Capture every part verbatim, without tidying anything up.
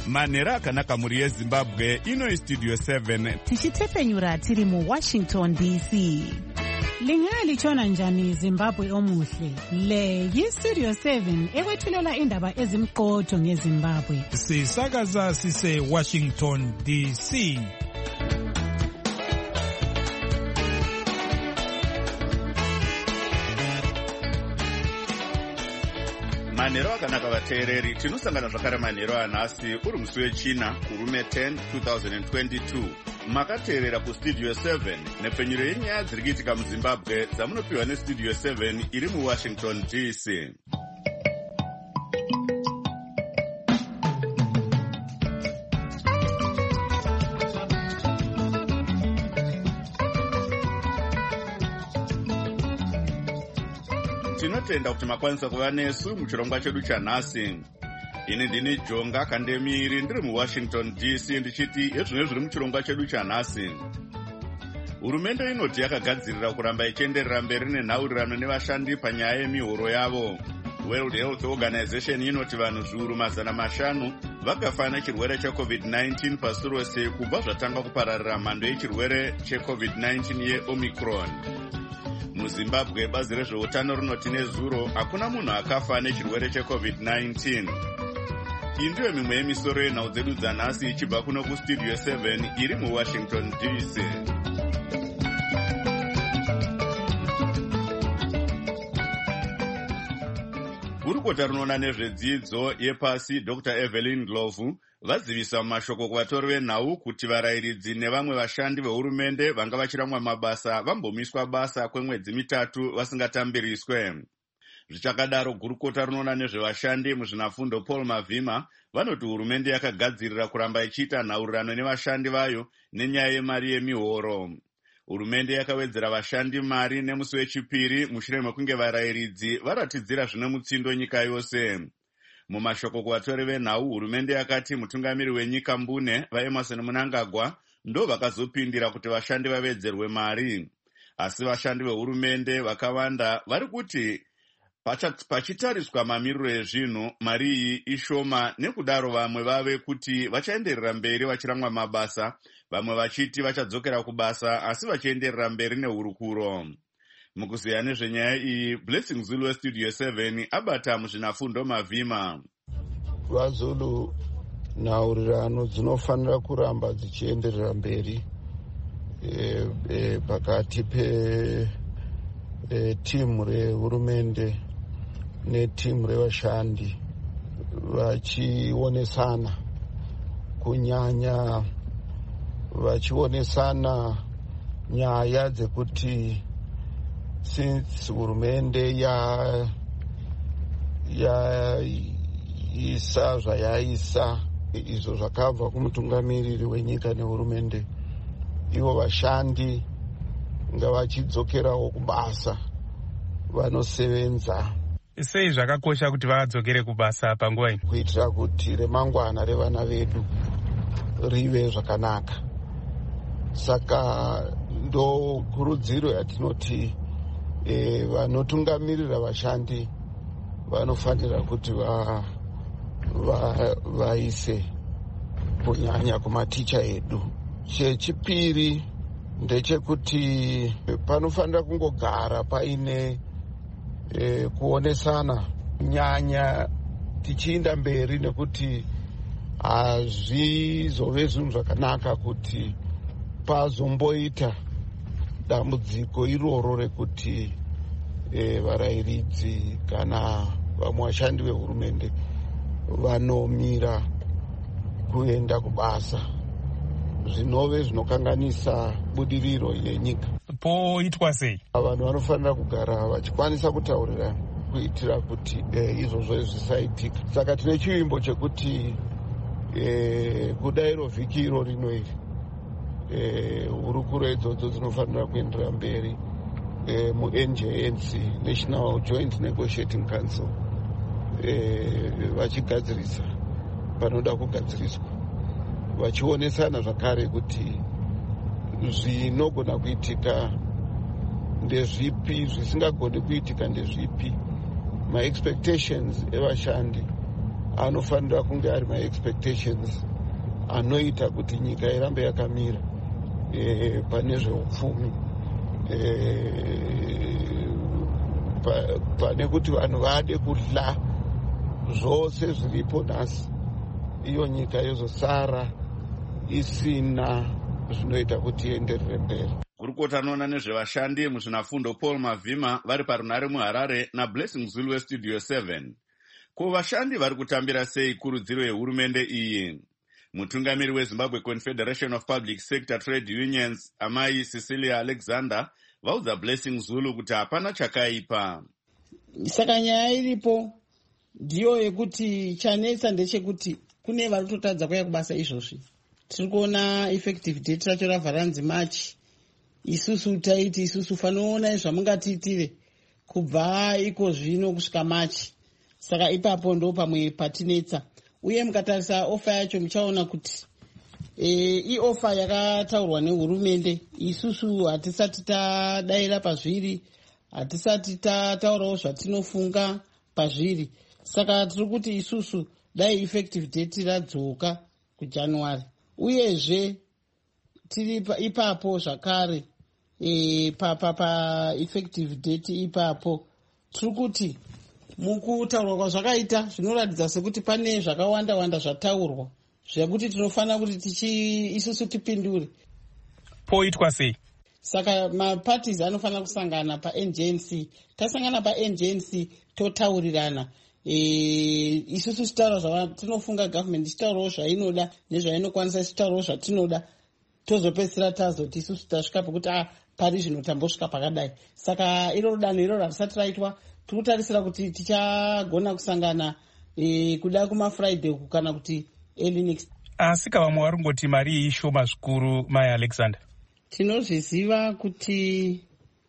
manhero akanaka muri yezimbabwe. Ino istudio seven tichitefenyura tiri muwashington D C. Lingalitshona njani Zimbabwe omuhle? Le yistudio seven ekwethulela indaba ezimqotho ngeZimbabwe. Sisakaza sise Washington D C. manhero akanaka vateereri, tinosangana zvakare manhero anhasi uri musi wechina kurume ten twenty twenty-two. Makateerera kustudio seven nepfenyuro yenyaya dziri kuitika muZimbabwe dzamunopiwa nestudio seven iri muWashington D C. Tinotenda kuti makwanisa kuva nesu muchirongwa chedu chanhasi. Ini ndini Jonga Kandemiri ndiri muWashington D C ndichiti ezvino zviri muchirongwa chedu chanhasi. Hurumende inoti yakagadzirira kuramba ichienderera mberi nenhaurirano nevashandi panyaya yemihoro yavo. World Health Organization inoti vanhu zviuru mazana mashanu vakafa nechirwere checovid nineteen pasi rose kubva zvatanga kupararira mhando yechirwere checovid nineteen yeOmicron. MuZimbabwe bazi rezveutano rinoti nezuro hakuna munhu akafa nechirwere checovid nineteen. Iyi ndiyo mimwe yemisoro yenhau dzedu dzanhasi ichibva kuno kustudio seven iri muWashington D C. Gurukota rinoona nezvedzidzo yepasi Doctor Evelyn Ndlovu vazivisa mumashoko kuvatori venhau kuti varayiridzi nevamwe vashandi vehurumende vanga vachiramwa mabasa vambomiswa basa kwemwedzi mitatu vasingatambiriswe. Zvichakadaro, gurukota rinoona nezvevashandi muzvinafundo Paul Mavhima vanoti hurumende yakagadzirira kuramba ichiita nhaurirano nevashandi vayo nenyaya yemari yemihoro. Hurumende yakawedzera vashandi mari nemusi wechipiri mushure mekunge varayiridzi varatidzira zvine mutsindo nyika yose. Mumashoko kuvatori venhau, hurumende yakati mutungamiri wenyika Mbune vaEmerson Mnangagwa ndo vakazopindira kuti vashandi vavedzerwe mari. Asi vashandi vehurumende vakawanda vari kuti pachitariswa mamiriro ezvinhu mari iyi ishoma, nekudaro vamwe vave kuti vachaenderera mberi vachiramwa mabasa, vamwe vachiti vachadzokera kubasa asi vachienderera mberi nehurukuro. Mukuziya nezvenyaya iyi, Blessing Zulu westudio seven abata muzvinafundo Mavhima. VaZulu nhaurirano dzinofanira kuramba dzichienderera mberi e, e, pakati pe e, timu rehurumende netimu revashandi vachionesana, kunyanya vachionesana nyaya dzekuti since hurumende ya ya isa zvayaisa izvo zvakabva kumutungamiriri wenyika nehurumende, ivo vashandi ngavachidzokerawo kubasa vanosevenza. Sei zvakakosha kuti vadzokere kubasa panguva ino? Kuitira kuti remangwana revana vedu rive zvakanaka. Saka ndo kurudziro yatinoti e, vanotungamirira vashandi vanofanira kuti va va vaise kunyanya kumaticha edu. Chechipiri ndechekuti panofanira kungogara paine e, kuonesana nyanya tichiinda mberi, nekuti hazvizove zvinhu zvakanaka kuti pazomboita dambudziko iroro rekuti e, varayiridzi kana vamwe vashandi vehurumende vanomira kuenda kubasa, zvinove zvinokanganisa budiriro yenyika. Poitwa sei? Vanhu vanofanira kugara vachikwanisa kutaurirana kuitira kuti e, izvozvo zvisaitika. Saka tine chivimbo chekuti e, kudairo vhiki iro rino iri e, hurukuro idzodzo dzinofanira kuenderera mberi e, mu-N J N C, National Joint Negotiating Council, e, vachigadzirisa panoda kugadziriswa, vachionesana zvakare kuti zvinogona kuitika ndezvipi, zvisingagoni kuitika ndezvipi. Ma expectations evashandi anofanira kunge ari maexpectations anoita kuti nyika irambe yakamira e, pane zveupfumi e, pa, pane kuti vanhu vade kudla zvose zviripo nhasi, iyo nyika yozosara isina zvinoita kuti ienderere mberi. Gurukota anoona nezvevashandi muzvinafundo Paul Mavhima vari parunare muHarare naBlessing Zulu weStudio seven. Ko vashandi vari kutambira sei kurudziro yehurumende iyi? Mutungamiri weZimbabwe Confederation of Public Sector Trade Unions, Amai Cecilia Alexander, vaudza Blessing Zulu kuti hapana chakaipa. Saka nyaya iripo ndiyo yekuti chanetsa ndechekuti kune vari kutotadza kuya kubasa izvozvi. Tiri kuona effective date racho ravharanzi March. Isusu taiti isusu fanoona zvamungatiitire kubva iko zvino kusvika March. Saka ipapo ndo pamwe patinetsa. Uye mukatarisa ofa yacho muchaona kuti e, i ofa yakataurwa nehurumende. Isusu hatisati tadaira pazviri, hatisati tataurawo zvatinofunga pazviri. Saka tiri kuti isusu dai effective date radzoka kuJanuary. Uyezve tiri ipapo zvakare e, pa, pa, pa effective date ipapo tiri kuti mukutaurwa kwazvakaita zvinoratidza sekuti pane zvakawanda wanda zvataurwa zvekuti tinofanira kuti tichi isusu tipindure. Poitwa sei? Saka maparties anofanira kusangana paN G N C. Tasangana paN G N C totaurirana. E, isusu titaura zvatinofunga government titaurawo zvainoda nezvainokwanisa titaurawo zvatinoda tozopedzisira tazoti isusu tasvika pekuti ah pari zvinotambosvika pakadai. Saka iroro danho iroro harisati raitwa. Tikutarisira kuti tichagona kusangana e, kuda kumafriday kana kuti early next. Asi kavamwe vari kungoti mari iyi ishoma zvikuru, Mai Alexander. Tinozviziva kuti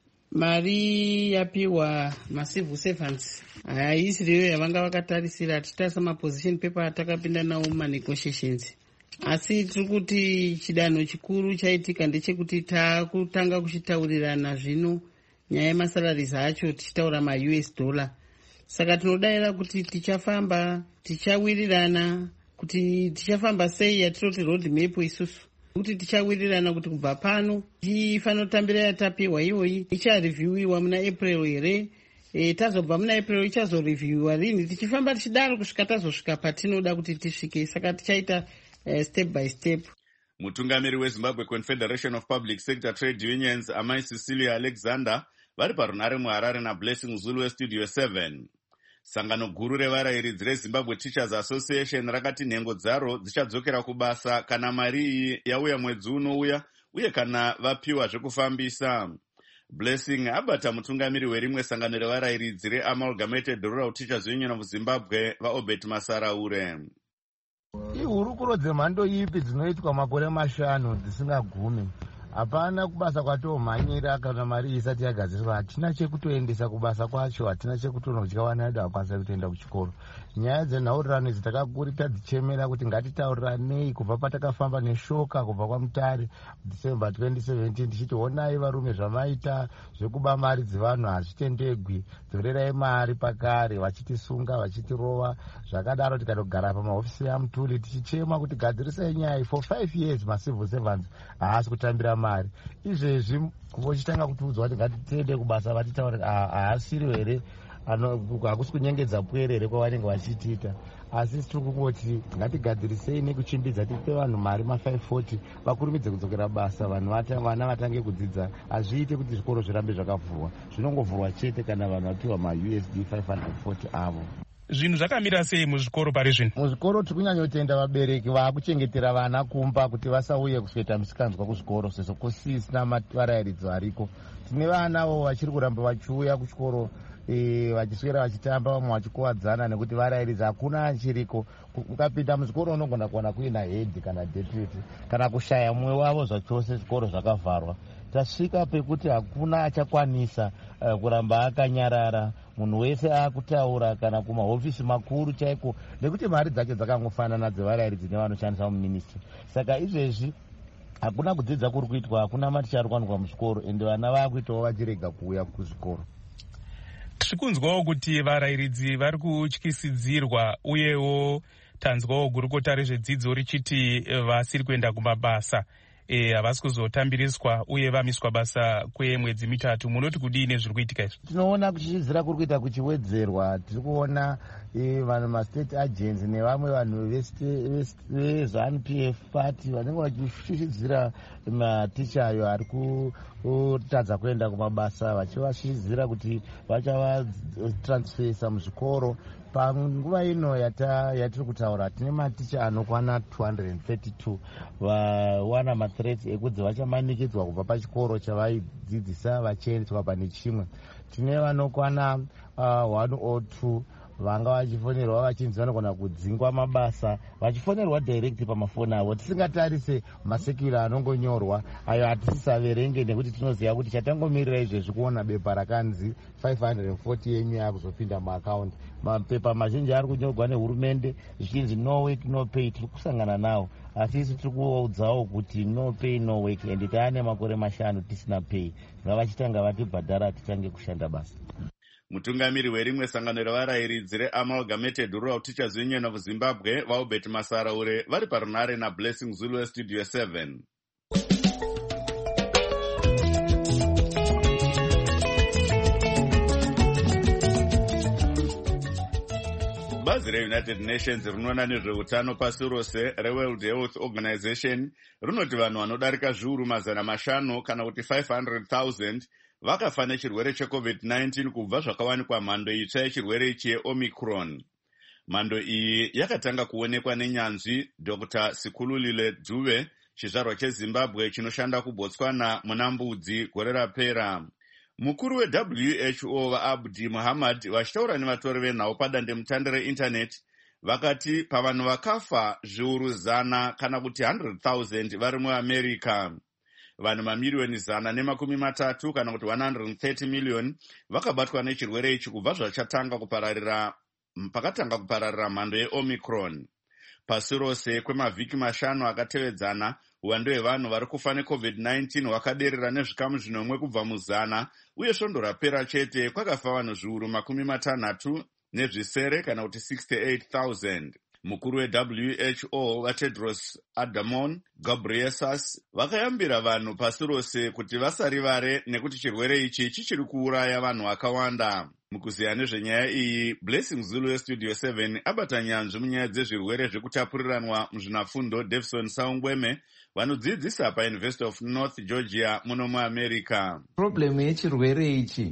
mari yapiwa macivil servants haisiriyo yavanga vakatarisira. Titarisa maposition paper atakapinda nawo mumanegotiations. Asi tiri kuti chidanho chikuru chaitika ndechekuti takutanga kuchitaurirana zvino nyaya yemasalaries acho tichitaura ma-U S dollar. Saka tinodayira kuti tichafamba tichawirirana kuti tichafamba sei yatiroti road map isusu kuti tichawirirana kuti kubva pano tifanira kutambira yatapiwa iyoyi ichareviewiwa muna April here. E, tazobva muna April ichazoreviewiwa rini tichifamba tichidaro kusvika tazosvika patinoda kuti tisvike. Saka tichaita uh, step by step. Mutungamiri weZimbabwe Confederation of Public Sector Trade Unions, Amai Cecilia Alexander, vari parunare muHarare naBlessing Zulu weStudio seven. Sangano guru revarayiridzi reZimbabwe Teachers Association rakati nhengo dzaro dzichadzokera kubasa kana mari iyi yauya mwedzi unouya uye kana vapiwa zvekufambisa. Blessing abata mutungamiri werimwe sangano revarayiridzi reAmalgamated Rural Teachers Union of Zimbabwe, vaObert Masaraure. Ihurukuro dzemhando ipi dzinoitwa makore mashanu dzisingagumi? Hapana kubasa kwatomhanyira kana mari isati yagadzirwa. Hatina chekutoendesa kubasa kwacho, hatina chekutoona kuti kawana yedu hakwanisa kutoenda kuchikoro. Nyaya dzenhaurirano idzi takakuri tadzichemera kuti ngatitauranei kubva patakafamba neshoka kubva kwaMutare December twenty seventeen tichiti honai varume zvamaita zvekuba mari dzevanhu hazvitendegwi, dzorerai mari pakare, vachitisunga vachitirova zvakadaro. Tikatogara pamahofisi yaMutuli tichichema kuti gadzirisai nyaya for five years macivil servants haasi kutambira mari. Izvezvi vochitanga kutiudzwa kuti ngatitiende kubasa vatitaura haasiri here, hakusi kunyengedza pwerere kwavanenge vachitiita. Asi tiri kungoti ngatigadzirisei nekuchimbidza tipe vanhu mari ma-five forty vakurumidze kudzokera basa, vanhu vana vatange kudzidza. Hazviite kuti zvikoro zvirambe zvakavhurwa, zvinongovhurwa chete kana vanhu vapiwa ma-U S D five hundred forty avo. Zvinhu zvakamira sei muzvikoro pari zvino? Muzvikoro tiri kunyanyotenda vabereki vakuchengetera vana kumba kuti vasauye kusveta musikanzwa kuzvikoro sezvo kusisina varayiridzi variko. Tine vanavo vachiri kuramba vachiuya kuchikoro e, vachiswera vachitamba, vamwe vachikuwadzana nekuti varayiridzi hakuna achiriko. Ukapinda muzvikoro unogona kuona kuina head kana deputy kana kushaya mumwe wavo zvachose, zvikoro zvakavharwa. Tasvika pekuti hakuna achakwanisa uh, kuramba akanyarara, munhu wese akutaura kana kumahofisi makuru chaiko, nekuti mari dzacho dzakangofanana dzevarayiridzi nevanoshandisa muministry. Saka izvezvi hakuna kudzidza kuri kuitwa, hakuna maticha ari kuwanikwa muzvikoro, ende vana vakuitawo vachirega kuuya kuzvikoro. tiri kunzwawo kuti varayiridzi vari kutyisidzirwa, uyewo tanzwawo gurukota rezvedzidzo richiti vasiri kuenda kumabasa havasi kuzotambiriswa uye vamiswa basa kwemwedzi mitatu. Munoti kudii nezviri kuitika izvi? Tinoona kutyisidzira kuri kuita kuchiwedzerwa. Tiri kuona vanhu mastate agents nevamwe vanhu vezanu P F party vanenge vachishushidzira maticha ayo ari kutadza kuenda kumabasa, vachivashushidzira kuti vachavatransfesa muzvikoro. Panguva ino yatiri kutaura tine maticha anokwana two hundred thirty-two vawana mathreats ekudzi vachamanikidzwa kubva pachikoro chavaidzidzisa vachiendeswa pane chimwe. Tine vanokwana uh, one oh two vanga vachifonerwa vachinzi vanogona kudzingwa mabasa, vachifonerwa direct pamafoni avo. Tisingatarise masekura anongonyorwa ayo hatisisaverenge, nekuti tinoziva kuti chatangomirira izvezvi kuona bepa rakanzi five hundred forty yenyu yakuzopinda muakaunti. Mapepa mazhinji ari kunyorwa nehurumende zvichinzi no work no pay. Tiri kusangana nawo, asi isu tiri kuudzawo kuti no pay no work, ende taane makore mashanu tisina pay. Ngavachitanga vatibhadhara titange kushanda basa. Mutungamiri werimwe sangano revarayiridzi reAmalgamated Rural Teachers Union of Zimbabwe, Vaubert Masaraure, vari parunare naBlessing Zulu Studio seven. Bazi reUnited Nations rinoona nezveutano pasi rose reWorld Health Organization rinoti vanhu vanodarika zviuru mazana mashanu kana kuti five hundred thousand vakafa nechirwere checovid nineteen kubva zvakawanikwa mhando itsva yechirwere ichi yeOmicron. Mhando iyi yakatanga kuonekwa nenyanzvi Doctor Sikhululile Dube, chizvarwa cheZimbabwe chinoshanda kuBotswana muna Mbudzi gore rapera. Mukuru weW H O vaAbdi Muhammad vachitaura nevatori venhau padandemutande reindaneti vakati pavanhu vakafa zviuru zana kana kuti one hundred thousand vari muAmerica. Vanhu mamiriyoni zana nemakumi matatu kana kuti one hundred thirty million vakabatwa nechirwere ichi kubva zvachatanga kupararira pakatanga kupararira mhando yeOmicron. Pasi rose kwemavhiki mashanu akatevedzana, uwando hwevanhu vari kufa necovid nineteen hwakaderera nezvikamu zvinomwe kubva muzana, uye svondo rapera chete kwakafa vanhu zviuru makumi matanhatu nezvisere kana kuti sixty-eight thousand. Mukuru weW H O vaTedros Adhanom Ghebreyesus vakayambira vanhu pasi rose kuti vasarivare nekuti chirwere ichi chichiri kuuraya vanhu vakawanda. Mukuziya nezvenyaya iyi, Blessing Zulu Studio seven abata nyanzvi munyaya dzezvirwere zvekutapuriranwa muzvinafundo Davison Saungweme vanodzidzisa paUniversity of North Georgia muno muAmerica. Problem yechirwere ichi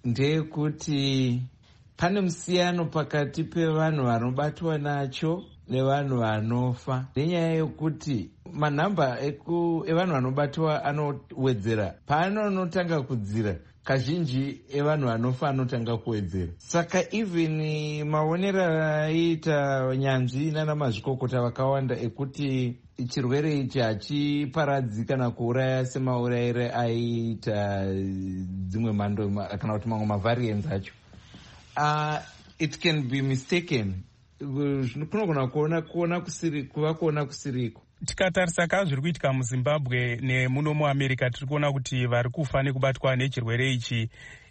ndeyekuti pane musiyano pakati pevanhu vanobatwa nacho nevanhu vanofa, nenyaya yekuti manhamba evanhu vanobatwa anowedzera. Paanotanga kudzira, kazhinji evanhu vanofa anotanga kuwedzera. Saka even maonero aiita nyanzvi nana mazvikokota vakawanda ekuti chirwere ichi hachiparadzi kana kuuraya semaurayire aiita dzimwe mhando kana kuti mamwe mavariants acho. Uh, it can be mistaken. Kunogona kuona kuona kusiri kuva kuona kusiriko. Tikatarisa ka zviri kuitika muZimbabwe nemuno muAmerica, tiri kuona kuti vari kufa nekubatwa nechirwere ichi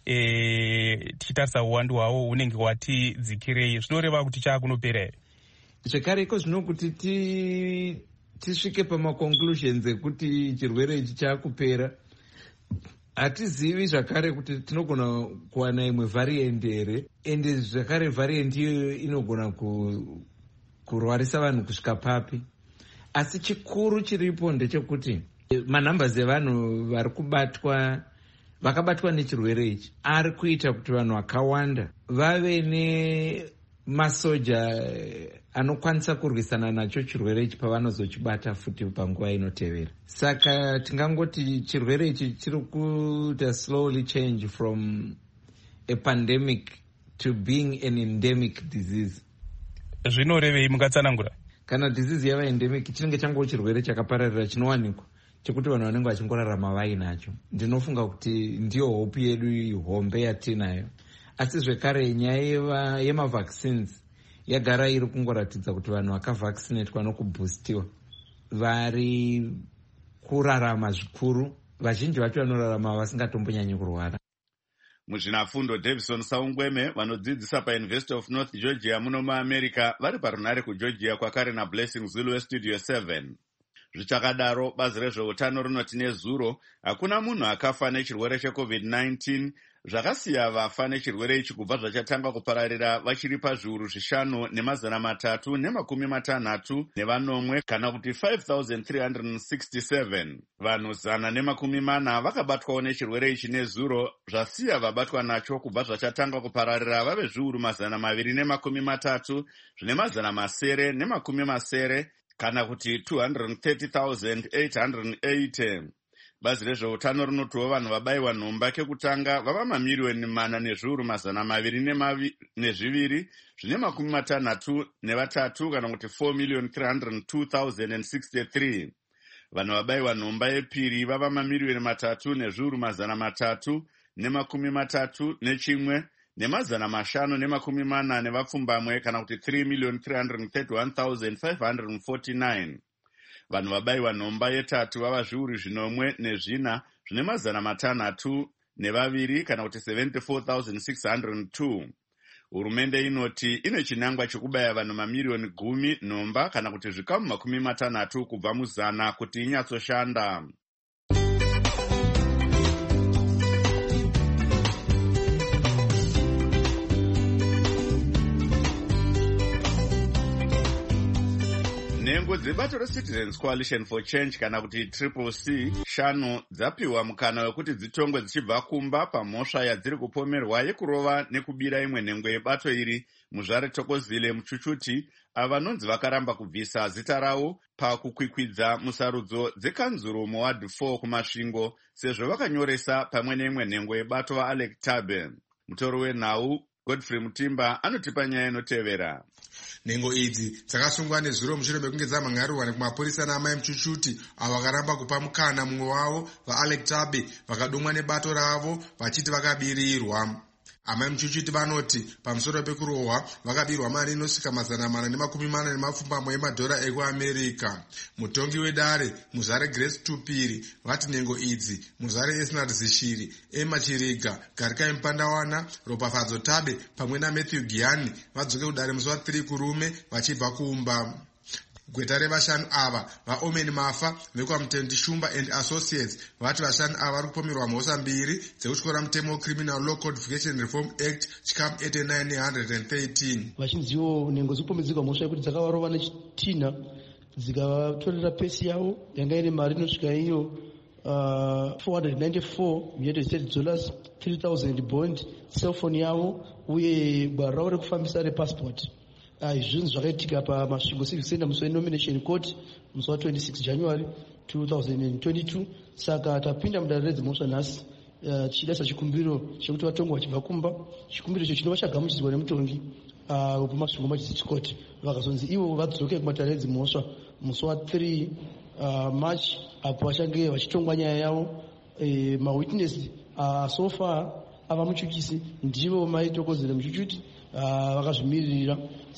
e, tichitarisa uwandu hwawo unenge wati dzikirei. Zvinoreva kuti chaakunopera here? Zvekare iko zvino kuti ti tisvike pamaconclusions ekuti chirwere ichi chaakupera, hatizivi zvakare kuti tinogona kuwana imwe variant here, ende zvakare variant iyo inogona ku, kurwarisa vanhu kusvika papi. Asi chikuru chiripo ndechekuti manhambers evanhu vari kubatwa vakabatwa nechirwere ichi ari kuita kuti vanhu vakawanda vave nemasoja anokwanisa kurwisana nacho chirwere ichi pavanozochibata futi panguva inotevera. Saka tingangoti chirwere ichi chiri kuita slowly change from a pandemic to being an endemic disease. Zvinorevei mungatsanangura? Kana disease yava endemic chinenge chango chirwere chakapararira chinowanikwa chekuti vanhu vanenge vachingorarama vainacho. Ndinofunga kuti ndiyo hope yedu hombe yatinayo. Asi zvekare nyaya yemavaccines yagara iri kungoratidza kuti vanhu vakavaccinatwa nokuboostiwa vari kurarama zvikuru. Vazhinji vacho vanorarama vasingatombonyanyi kurwara. Muzvinafundo Davison Saungweme vanodzidzisa paUniversity of North Georgia muno muAmerica vari parunare kuGeorgia kwakare naBlessing Zulu weStudio seven. Zvichakadaro, bazi rezveutano rinoti nezuro hakuna munhu akafa nechirwere checovid nineteen, zvakasiya vafa nechirwere ichi kubva zvachatanga kupararira vachiri pazviuru zvishanu nemazana matatu nemakumi matanhatu nevanomwe kana kuti five thousand three hundred sixty-seven. Vanhu zana nemakumi mana vakabatwawo nechirwere ichi nezuro, zvasiya vabatwa nacho kubva zvachatanga kupararira vave zviuru mazana maviri nemakumi matatu zvine mazana masere nemakumi masere kana kuti two hundred thirty thousand eight hundred eighty. Bazi rezveutano rinotiwo vanhu vabayiwa nhomba kekutanga vava mamiriyoni mana nezviuru mazana maviri nezviviri zvine makumi matanhatu nevatatu kana kuti four million three hundred two thousand sixty-three. Vanhu vabayiwa nhomba yepiri vava mamiriyoni matatu nezviuru mazana matatu nemakumi matatu nechimwe nemazana mashanu nemakumi mana nevapfumbamwe kana kuti three million three hundred thirty-one thousand five hundred forty-nine. Vanhu vabayiwa nhomba yetatu vava zviuru zvinomwe nezvina zvine mazana matanhatu nevaviri kana kuti seventy-four thousand six hundred two. Hurumende inoti ine chinangwa chekubaya vanhu mamiriyoni gumi nhomba kana kuti zvikamu makumi matanhatu kubva muzana kuti inyatsoshanda. Nhengo dzebato reCitizens Coalition for Change kana kuti Triple C shanu dzapiwa mukana wekuti dzitongwe dzichibva kumba pamhosva yadziri kupomerwa yekurova nekubira imwe nhengo yebato iri muzvare Thokozile Muchuchuti avanonzi vakaramba kubvisa zita rawo pakukwikwidza musarudzo dzekanzuro muward four kumasvingo sezvo vakanyoresa pamwe neimwe nhengo yebato vaAlec Tabe. Mutori wenhau Godfrey Mutimba anotipa nyaya inotevera. Nhengo idzi dzakasungwa nezuro mushure mekunge dzamhangarirwa kumapurisa naamai Muchuchuti avo vakaramba kupa mukana mumwe wavo vaAlec Tabe vakadomwa nebato ravo vachiti vakabirirwa. Amai Muchuchuti vanoti pamusoro pekurohwa vakabirwa mari inosvika mazana mana nemakumi mana nemapfumbamwe emadhora ekuAmerica. Mutongi wedare muzare Grace Tupiri vati nhengo idzi muzare Esnard Zishiri, Emma Chiriga, Garikai Mpandawana, Ropafadzo Tabe pamwe naMatthew Giani vadzoke kudare musi wa three kurume vachibva kumba. Gweta revashanu ava vaOmen Mafa vekwaMutendi Shumba and Associates vati vashanu ava vari kupomerwa mhosva mbiri dzekutyora mutemo Criminal Law Codification Reform Act chikamu eighty-nine ne one hundred thirteen. Vachinziwo nhengo dzikupomeredzwa mhosva yekuti dzakavarova nechitina dzikavatorera pesi yavo yanga ine mari inosvika iyo uh, four hundred ninety-four United States dollars, three thousand bond, cellphone yavo uye gwaro ravo rekufambisa repassport. Izvinhu zvakaitika pamasvingo civic center musi wenomination court musi wa twenty-six January two thousand twenty-two. Saka tapinda mudare redzimhosva nhasi tichida sachikumbiro chekuti vatongwa vachibva kumba. Chikumbiro icho chinova chagamuchidzwa nemutongi wepamasvingo magistrate court vakazonzi ivo vadzoke kumadare redzimhosva musi wa three March apo vachange vachitongwa nyaya yavo. Mawitness so far ava Muchuchisi ndivo mai Thokozile Muchuchuti vakazvimirira.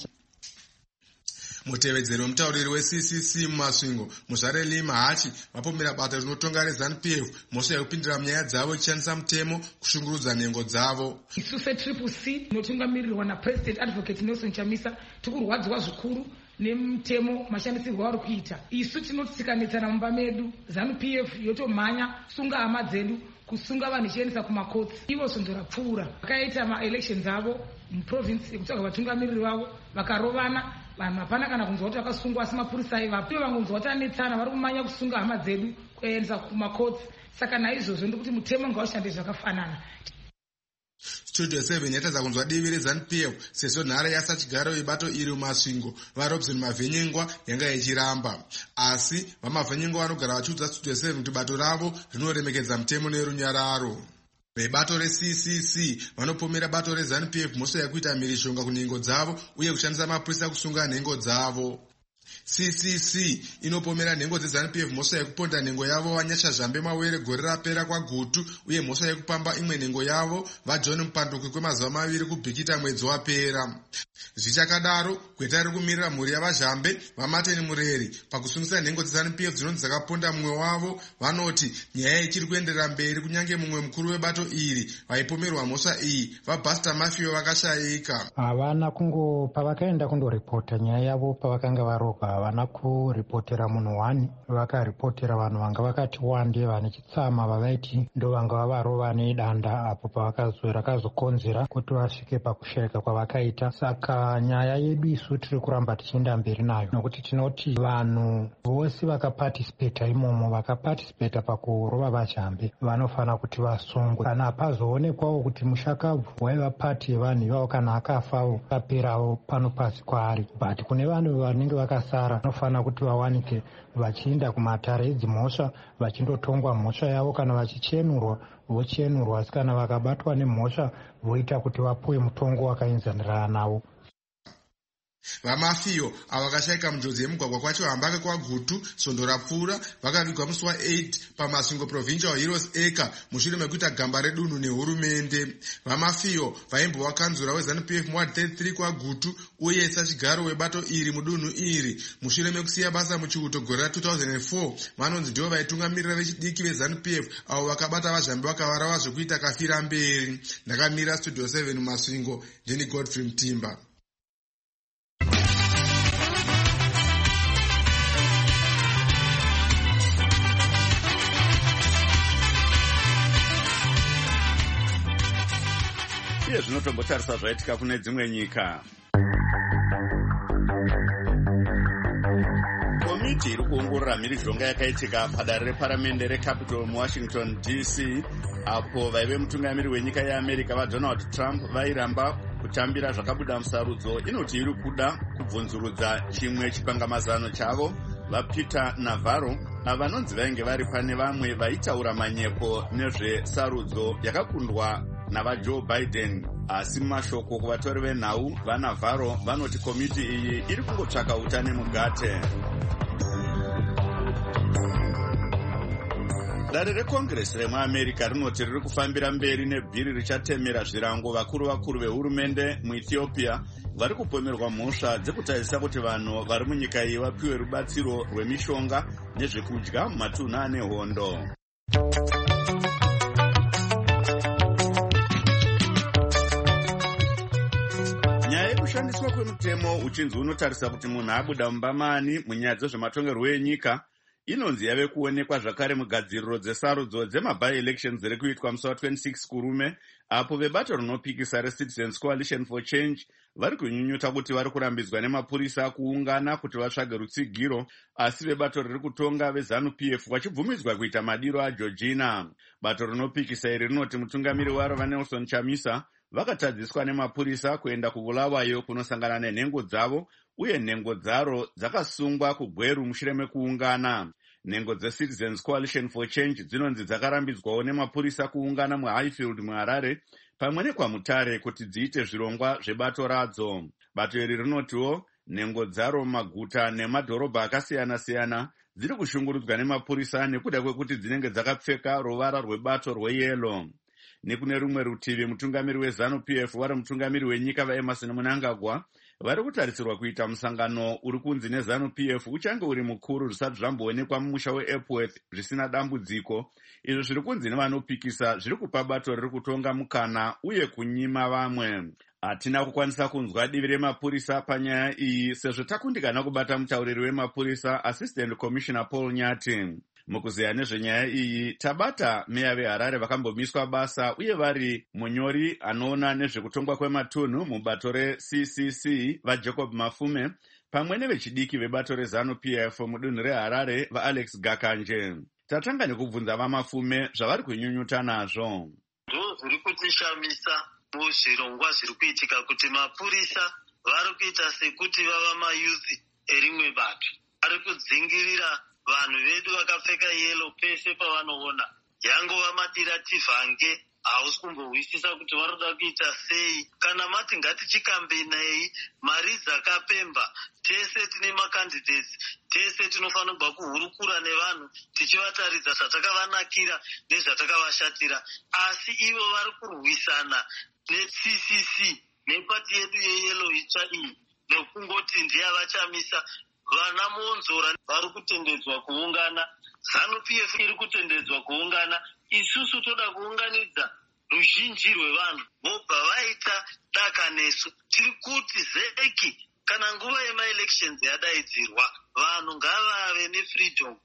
Mutevedzeri wemutauriri weC C C mumasvingo muzvare Lima Hachi vapomera bato rinotonga reZANU-P F mhosva yekupindira munyaya dzavo ichishandisa mutemo kushungurudza nhengo dzavo. Isu seTriple C tinotungamirirwa naPresident Advocate Nelson Chamisa tikurwadzwa zvikuru nemutemo mashandisirwo ari kuita. Isu tinotsikanitsana mumba medu ZANU-P F yotomhanya sunga hama dzedu kusunga vanhu ichiendesa kumakotsi. Ivo sonzo rapfuura vakaita maelections avo muprovince yekutsvaga vatungamiriri vavo vakarovana. Vanhu hapana kana kunzwa kuti vakasungwa asi mapurisa aivapo. Vamwe kunzwa kuti anetsana vari kumanya kusunga hama dzedu kuendesa kumakotsi. Saka naizvozvo ndikuti mutemo ngaushande zvakafanana. Studio seven yatadza kunzwa divi reZANU-P F sezvo nhare yasachigaro yebato iri mumasvingo vaRobson Mavhenyengwa yanga ichiramba. Asi vaMavhenyengwa vanogara vachiudza Studio seven kuti bato ravo rinoremekedza mutemo nerunyararo. Vebato reC C C vanopomera bato reZANU-P F mhosva yekuita mhirishonga kunhengo dzavo uye kushandisa mapurisa kusunga nhengo dzavo. C C C inopomera nhengo dzeZANU P F mhosva yekuponda nhengo yavo Vanyashazhambe Mawere gore rapera kwaGutu uye mhosva yekupamba imwe nhengo yavo vaJohn Mupanduki kwemazuva maviri kubhikita mwedzi wapera. Zvichakadaro, gweta riri kumirira mhuri yavaZhambe vaMateni Mureri pakusungisa nhengo dzeZANU P F dzinonzi dzakaponda mumwe wavo vanoti nyaya ichiri kuenderera mberi kunyange mumwe mukuru webato iri vaipomerwa mhosva iyi vaBaster Mafio vakashayika. Havana kungo pavakaenda kundoripota nyaya yavo pavakanga varogwa havana kuripotera munhu wani, vakaripotera vanhu vanga vakati wande vane chitsama vavaiti ndo vanga vavarova nedanda apo pavakazokonzera kuti vasvike pakushayika kwavakaita. Saka nyaya yedu isu tiri kuramba tichienda mberi nayo nokuti tinoti vanhu vose vakapatisipeta imomo vakapatisipeta pakurova vaZhambe vanofana kuti vasungwe. Kana pazoonekwawo kuti mushakabvu waiva pati yevanhu ivavo kana akafawo kaperawo pano pasi kwaari, but kune vanhu vanenge vakasara vanofana kuti vawanike vachienda kumatare edzimhosva vachindotongwa mhosva yavo. Kana vachichenurwa vochenurwa, asi kana vakabatwa nemhosva voita kuti vapuwe mutongo wakaenzanirana navo. VaMafio ava vakashayika munjodzi yemugwagwa kwacho hambake kwaGutu Svondo rapfuura vakavigwa musi wa8 paMasvingo Provincial Heroes Acre mushure mekuita gamba redunhu nehurumende. VaMafio vaimbova kanzura weZANU P F muward thirty-three kwaGutu uye sachigaro webato iri mudunhu iri. Mushure mekusiya basa muchiuto gore ra two thousand four vanonzi ndivo vaitungamirira vechidiki veZANU P F avo vakabata vaZhambe vakavarava zvekuita kafira mberi. Ndakamira Studio seven Masvingo, ndini Godfrey Mtimba. Iye zvinotombotarisa zvaitika kune dzimwe nyika. Komiti iri kuongorora mhirizhonga yakaitika padare reparamende reCapitol muWashington D C apo vaive mutungamiri wenyika yeAmerica vaDonald Trump vairamba kutambira zvakabuda musarudzo inoti iri kuda kubvunzurudza chimwe chipangamazano chavo vaPeter Navarro vanonzi vainge vari pane vamwe vaitaura manyeko nezvesarudzo yakakundwa navaJoe Biden. Asi mashoko kuvatori venhau vaNavarro vanoti komiti iyi iri kungotsvaka utane mugate. Dare reCongress remuAmerica rinoti riri kufambira mberi nebhiri richatemera zvirango vakuru vakuru vehurumende muEthiopia vari kupomerwa mhosva dzekutarisa kuti vanhu vari munyika iyi vapiwe rubatsiro rwemishonga nezvekudya mumatunhu ane hondo. Nyaya yekushandiswa kwemutemo uchinzi unotarisa kuti munhu abuda mumbamani munyaya dzezvematongerwo enyika inonzi yave kuonekwa zvakare mugadziriro dzesarudzo dzemabi-elections dziri kuitwa musi wa26 kurume apo vebato rinopikisa reCitizens Coalition for Change vari kunyunyuta kuti vari kurambidzwa nemapurisa kuungana kuti vatsvage rutsigiro, asi vebato riri kutonga veZANU P F vachibvumidzwa kuita madiro aGeorgina. Bato rinopikisa iri rinoti mutungamiri waro vaNelson Chamisa vakatadziswa nemapurisa kuenda kuBulawayo kunosangana nenhengo dzavo uye nhengo dzaro dzakasungwa kuGweru mushure mekuungana. Nhengo dzeCitizens Coalition for Change dzinonzi dzakarambidzwawo nemapurisa kuungana muHighfield muHarare pamwe nekwaMutare kuti dziite zvirongwa zvebato radzo. Bato iri rinotiwo nhengo dzaro mumaguta nemadhorobha akasiyana-siyana dziri kushungurudzwa nemapurisa nekuda kwekuti dzinenge dzakapfeka ruvara rwebato rweyero. Nekune rumwe rutivi mutungamiri weZANU P F vari mutungamiri wenyika vaEmerson Mnangagwa vari kutarisirwa kuita musangano uri kunzi neZANU P F uchange uri mukuru zvisati zvamboonekwa mumusha weEpworth zvisina dambudziko. Izvo zviri kunzi nevanopikisa zviri kupa bato riri kutonga mukana uye kunyima vamwe. Hatina kukwanisa kunzwa divi remapurisa panyaya iyi sezvo takundikana kubata mutauriri wemapurisa Assistant Commissioner Paul Nyati. Mukuziya nezvenyaya iyi tabata meya veHarare vakambomiswa basa uye vari munyori anoona nezvekutongwa kwematunhu mubato reC C C vaJacob Mafume pamwe nevechidiki vebato reZANU P F mudunhu reHarare vaAlex Gakanje. Tatanga nekubvunza vaMafume zvavari kunyunyuta nazvo. Ndo zviri kutishamisa muzvirongwa zviri kuitika kuti mapurisa vari kuita sekuti vava mayuthi erimwe bato, vari kudzingirira vanhu vedu vakapfeka yelo pese pavanoona, yangova madira tivhange hausi kumbohwisisa kuti varoda kuita sei. Kana mati ngatichikambenai mari dzakapemba, tese tine makandidates, tese tinofanirwa kuhurukura nevanhu tichivataridza zvatakavanakira nezvatakavashatira, asi ivo vari kurwisana ne-C C C nepati yedu yeyelo itsva iyi nekungoti ndiyavachamisa. Vana Monzora vari kutendedzwa kuungana, ZANU-P F iri kutendedzwa kuungana, isusu toda kuunganidza ruzhinji rwevanhu vobva vaita daka nesu. Tiri kuti zeki kana nguva yemaelections yadaidzirwa, vanhu ngavave nefreedom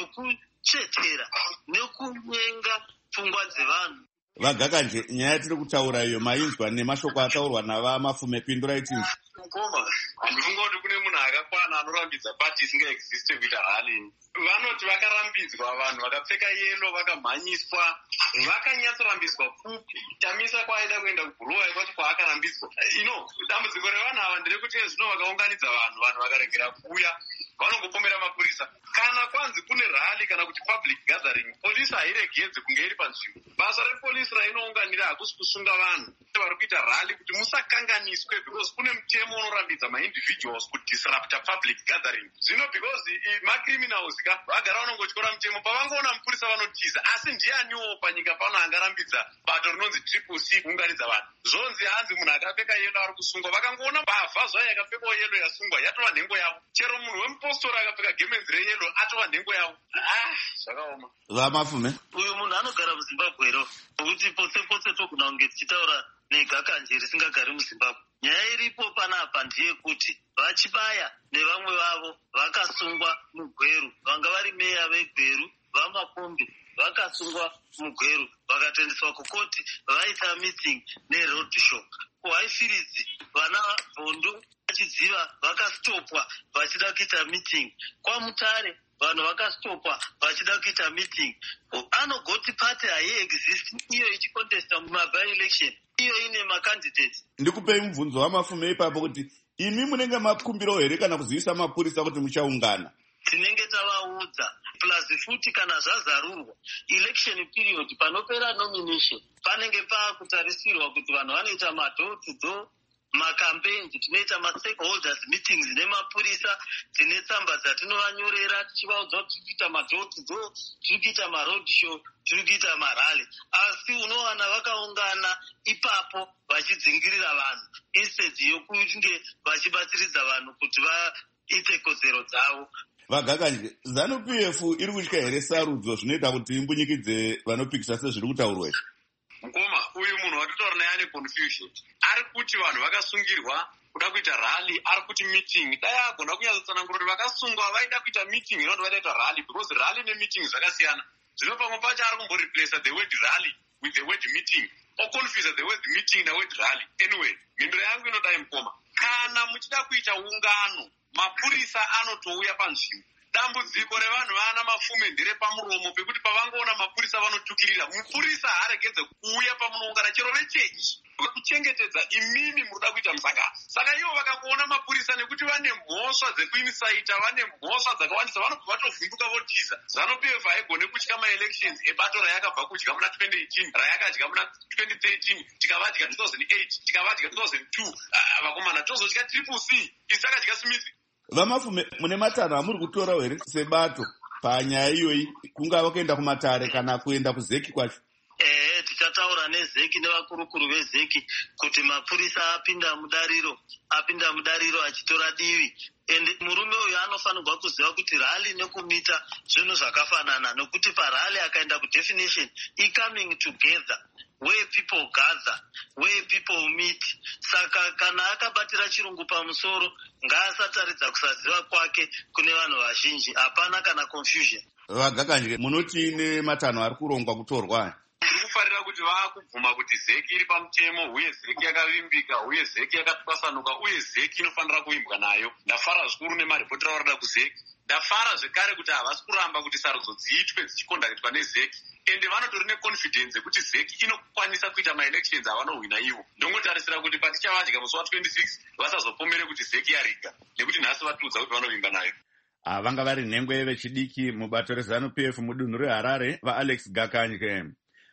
yokuchetera nekunyenga pfungwa dzevanhu. Vagakanje, nyaya tiri kutaura iyo mainzwa nemashoko ataurwa navamafume, pindurai tinzi. Mukoma, handifungoti kune munhu akakwana anorambidza pati isingaexiste kuita rally. Vanoti vakarambidzwa, vanhu vakapfeka yelo vakamhanyiswa, vakanyatsorambiswa pfupi. Chamisa kwaida kuenda kuguruva yakwati kwaakarambidzwa. Ino, dambudziko revanhu ava nderekuti zvino vakaunganidza vanhu, vanhu vakaregera kuuya, vanongopomera mapurisa. Kana kwanzi kune rally kana kuti public gathering, polisi hairegedze kunge iri panzvimbo. Basa repolisi rainounganira hakusi kusunga vanhu vari kuita rally kuti musakanganiswe, because kune mutemo unorambidza maindividuals kudisrupta public gathering. Zvino because macriminals ka vagara vanongotyora mutemo, pavangoona mupurisa vanotiza. Asi ndianiwo panyika pano angarambidza bato rinonzi triple C kuunganidza vanhu? Zvonzi hanzi munhu akapfeka yelo ari kusungwa. Vakangoona mbavha zvayo yakapfekwa yelo yasungwa yatova nhengo yavo. Chero munhu wemupostori akapfeka gemenzi reyelo atova nhengo yavo. Ah, zvakaoma. Vamafume, uyu munhu anogara muZimbabwe ro, nokuti pose pose togona kunge tichitaura negakanje risingagari muZimbabwe. Nyaya iripo panapa ndeyekuti vachibaya nevamwe vavo vakasungwa mugweru, vanga vari meya vegweru vaMakombe vakasungwa mugweru vakatendeswa kukoti vaita meeting neroad show. Kuhaifiridzi vana Bhondo vachidziva vakastopwa vachida kuita meeting. KwaMutare vanhu vakastopwa vachida kuita meeting. Anogoti party haiexist iyo ichikontesta mumaby election, iyo ine macandidates. Ndikupei mubvunzo wamafume ipapo kuti imi munenge makumbiro here kana kuzivisa mapurisa kuti muchaungana? Tinenge tavaudza, plus futi kana zvazarurwa election period panopera nomination panenge paakutarisirwa kuti vanhu vanoita madoor to door makampenzi, tinoita mastakeholders meetings nemapurisa, tine tsamba dzatinovanyorera tichivaudza kuti tiri kuita madoor to door, tiri kuita maroad show, tiri kuita marally. Asi unowana vakaungana ipapo vachidzingirira vanhu instead yokunge vachibatsiridza vanhu kuti vaite kodzero dzavo. Vagakanje, ZANU-P F iri kutya here sarudzo zvinoita kuti imbunyikidze vanopikisa sezviri kutaurwa izvi? Mukoma, uyu munhu watitaura naye ane confusion. Ari kuti vanhu vakasungirwa kuda kuita rally, ari kuti meeting. Dai agona kunyatsotsanangura kuti vakasungwa vaida kuita meeting inoti vaita rally, because rally nemeeting zvakasiyana. Zvino pamwe pacho ari kumboreplace the word rally with the word meeting, or confuse the word meeting na word rally. Anyway, mhinduro yangu inodai Mukoma, kana muchida kuita ungano, mapurisa anotouya panzvimbo. Dambudziko revanhu vana Mafume nderepamuromo pekuti pavangoona mapurisa vanotukirira. Mupurisa haregedze kuuya pamunoungana chero nechechi kuchengetedza imimi muruda kuita musangano. Saka ivo vakangoona mapurisa nekuti vane mhosva dzekuinsaita, vane mhosva dzakawandisa, vanobva vatovhunduka votiza. ZANU-P F haigone kutya maelections ebato rayakabva kudya muna twenty eighteen, rayakadya muna twenty thirteen, tikavadya two thousand eight, tikavadya two thousand two. Vakomana tozodya triple C, isakadya Smith. Vamafume, mune matanho amuri kutora here sebato panyaya iyoyi, kungava kuenda kumatare kana kuenda kuzeki kwacho? Eh, tichataura nezeki nevakurukuru vezeki kuti mapurisa apinda mudariro, apinda mudariro achitora divi. Ende murume uyu anofanirwa kuziva kuti rally nekumita zvinhu zvakafanana, nokuti parally akaenda kudefinition i-coming together, where people gather, where people meet. Saka kana akabatira chirungu pamusoro, ngaasataridza kusaziva kwake kune vanhu vazhinji, hapana kana confusion. Vagakanje, munoti nematanho ari kurongwa kutorwa? Ndiri kufarira kuti vaakubvuma kuti zeki iri pamutemo, uye zeki yakavimbika, uye zeki yakatwasanuka, uye zeki inofanira kuimbwa nayo. Ndafara zvikuru nemaripotera varida kuzeki. Ndafara zvekare kuti havasi kuramba kuti sarudzo dziitwe dzichikondakitwa nezeki. Ende vanotori neconfidence kuti zeki inokwanisa kuita maelections avanohwina ivo. Ndongotarisira kuti patichavadya musi wa twenty-six vasazopomere kuti zeki yariga, nekuti nhasi vatiudza kuti vanovimba nayo. Vanga vari nhengwe vechidiki mubato reZANU-P F mudunhu reHarare, vaAlex Gakanje.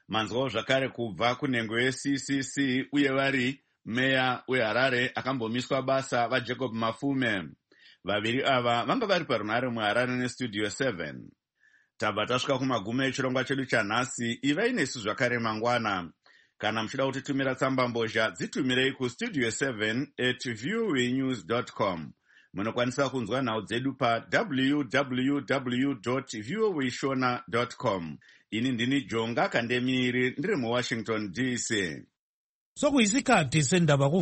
manzwawo zvakare kubva kunhengo ye-C C C uye vari meya weHarare akambomiswa basa vaJacob Mafume. Vaviri ava vanga vari parunhare muHarare neStudio seven. Tabva tasvika kumagumo echirongwa chedu chanhasi. Ivai nesu zvakare mangwana. Kana muchida kutitumira tsamba mbozha, dzitumirei kustudio seven at voanews dot com. Munokwanisa kunzwa nhau dzedu pa w w w dot voashona dot com. Ini ndini Jonga Kandemiri ndiri muWashington D C. Sokuyisikhathi sendaba